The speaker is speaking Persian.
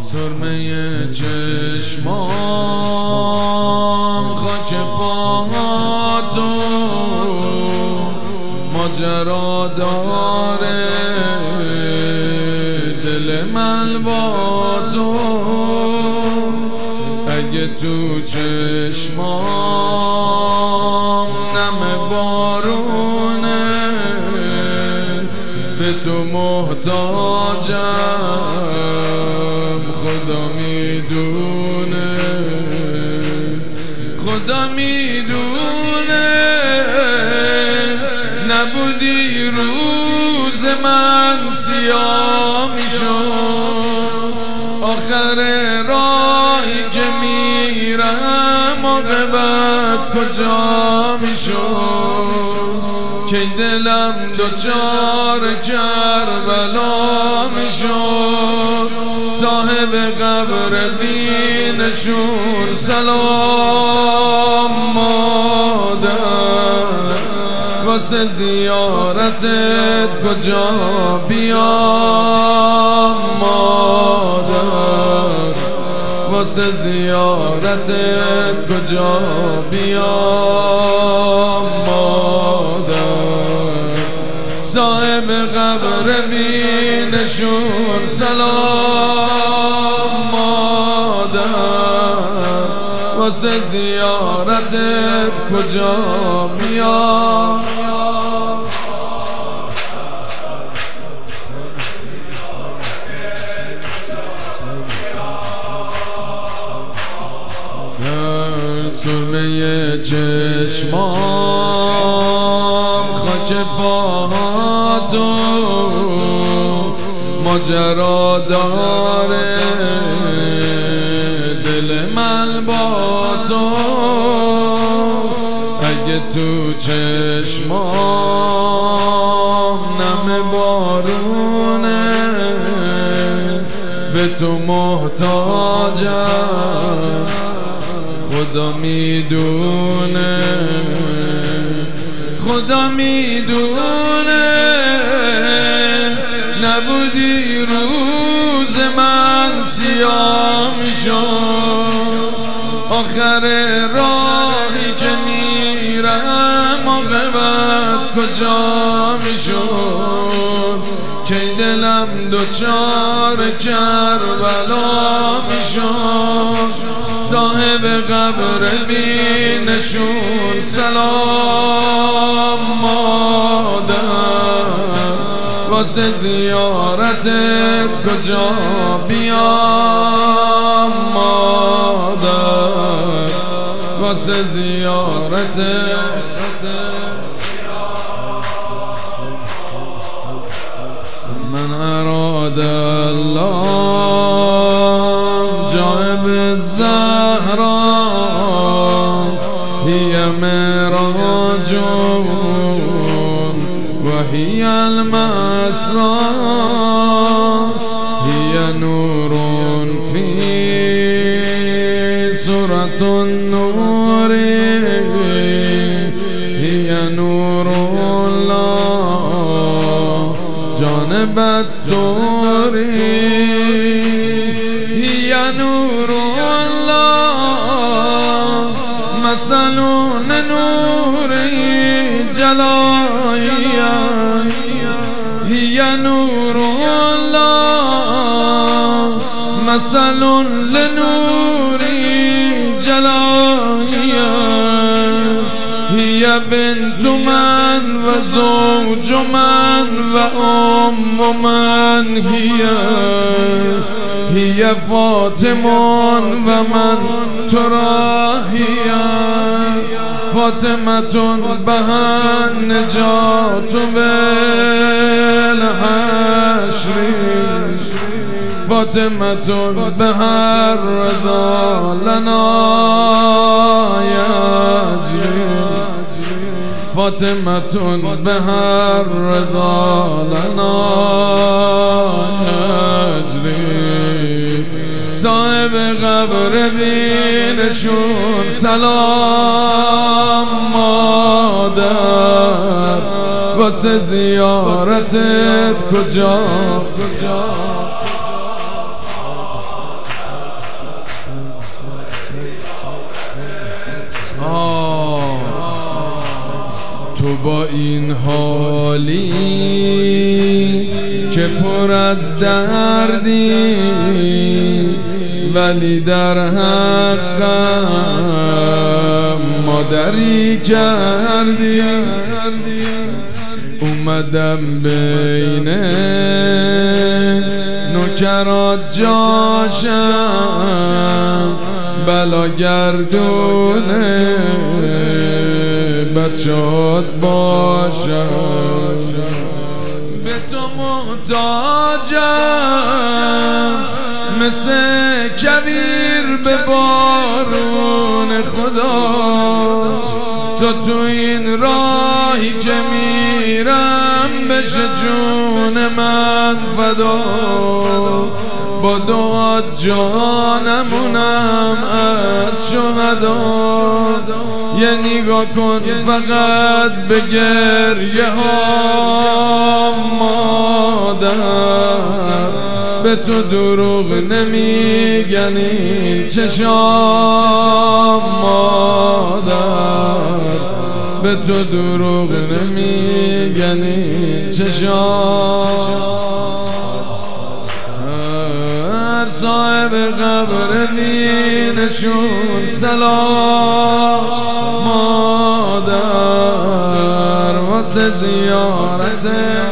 سرمه چشمام خاک پاهاتو ماجرا داره دل من با تو. اگه تو چشمام نم بارونه به تو محتاجم. خدا میدونه، خدا میدونه نبودی روز من سیاه میشد. آخر راهی که میرم عاقبت کجا میشد. که دلم دوچار کربلا میشد. صاحب قبر بینشون سلام مادر، واسه زیارتت کجا بیام مادر، واسه زیارتت کجا بیام مادر. صاحب قبر بینشون سلام مادر، واسه زیارتت کجا بیام. سرمه چشمام خاک پاهاتو ماجرا داره دل من با تو. اگه تو چشمام نم بارونه به تو محتاجم. خدا میدونه، خدا میدونه نبودی روز من سیاه میشد. آخر راهی که میرم عاقبت کجا میشد. که دلم دوچار کربلا میشد. صاحب قبر بینشون سلام مادر، واسه زیارتت کجا بیام مادر، واسه زیارتت. من اراد الله جانب الزهرا هي معراج وهي المسرى هي نور في سورة النور هي نور الله جانب الطور هي نور الله مثل نور جلائها هي نور الله مثل لنور جلائها هي بنت من وزوج من وأم من هي فاطمة ومن ترى هي فاطمة بها النجاة بالحشر فاطمة بها الرضا لنا يجري فاطمة بها الرضا لنا يجري. صاحب قبر بینشون سلام مادر، واسه زیارتت کجا با این حالی که پر از دردی ولی در حقم مادری کردی. اومدم بین نوکرات جاشم بلا گردونه بچهات باشم. به تو محتاجم مثل کویر به بارون خدا. تو این راهی که میرم بشه جون من فدا. با دعا جانمونم از شهدا. یه نگاه کن فقط به گریه ها مادر. به تو دروغ نمیگن این چشام مادر. به تو دروغ نمیگن این چشام. هر صاحب قبر نشون سلام مادر واسه زیارت